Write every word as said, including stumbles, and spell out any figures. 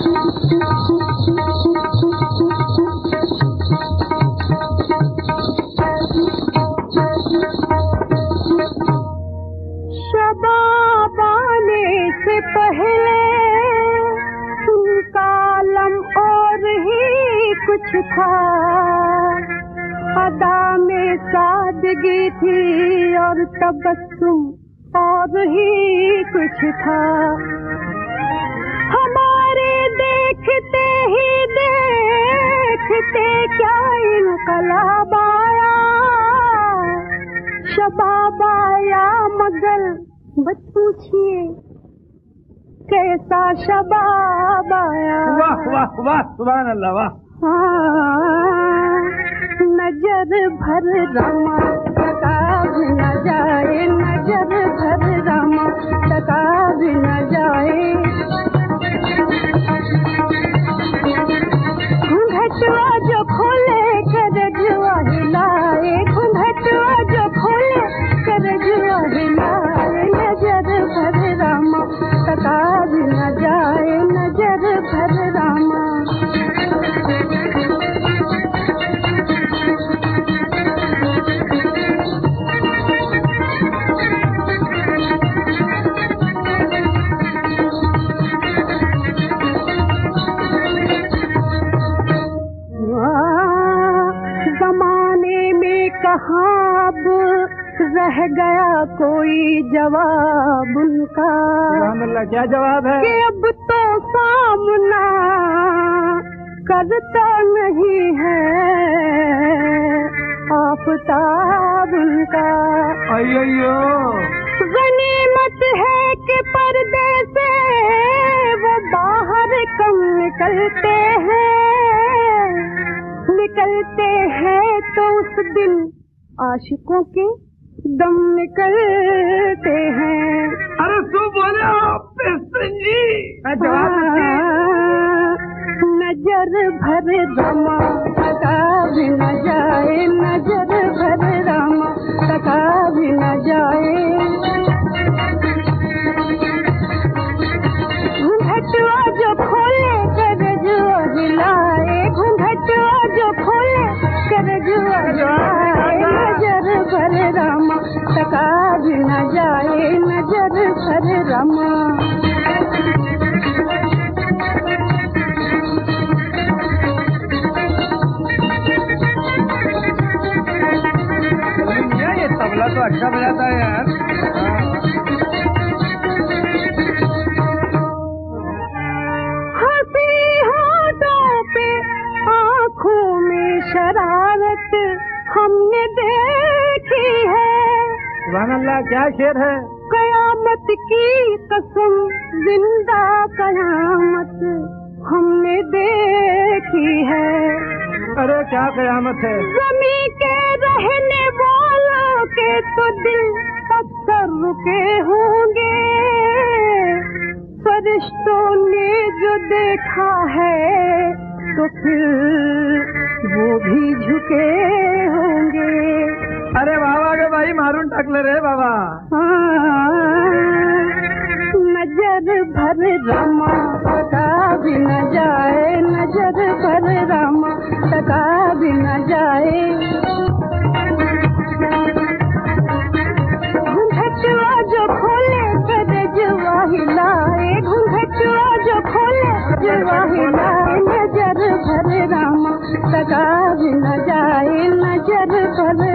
शबाब आने से पहले उनका आलम और ही कुछ था, अदा में सादगी थी और तबस्सुम और ही कुछ था। हमारे देखते ही देखते क्या इनकलाब आया, शबाब आया मगर बस पूछिए कैसा शबाब आया। वाह वाह वाह सुभान अल्लाह वाह। हाँ, नजर भर रमा टका भी न जाए, नजर भर रमा टका भी न जाए। घूंघटवा जो खोले करजुआ हिलाए, घूंघटवा जो खोले करजुआ हिलाए, नजर भर रमा टका भी न जाए, नजर भर रमा। कहाँ अब रह गया कोई जवाब उनका, क्या जवाब है? कि अब तो सामना करता नहीं है आफताब उनका। अय्यो गनीमत है कि पर्दे से वो बाहर कम निकलते हैं, निकलते हैं तो उस दिन आशिकों के दम निकलते हैं। अरे तू बोले आप जी। नजर भर रमा टका भी न जाए, नजर भर रमा टका भी न जाए। घूंघटवा जो खोले करजुआ हिलाए, घूंघटवा जो खोले करजुआ हिलाए, नजर भर रमा टका भी न जाए, नजर भर रमा। ये तबला तो अच्छा बजाता है यार। हंसी होठों पे आँखों में शरारत हमने देखी है। सुभान अल्लाह क्या शेर है। कयामत की कसम जिंदा कयामत हमने देखी है। अरे क्या कयामत है। ज़मीं के रहने वालों के तो दिल पत्थर रुके होंगे, फरिश्तों ने जो देखा है तो फिर वो भी झुके होंगे। अरे बाबा के भाई मारून टाकले रे बाबा। नजर भर रमा टका भी न जाए, नजर भर रमा टका भी न जाए। घूंघटवा जो खोले करजुआ हिलाए, घूंघटवा जो खोले करजुआ हिलाए, नजर भर रमा टका भी न जाए, नजर भर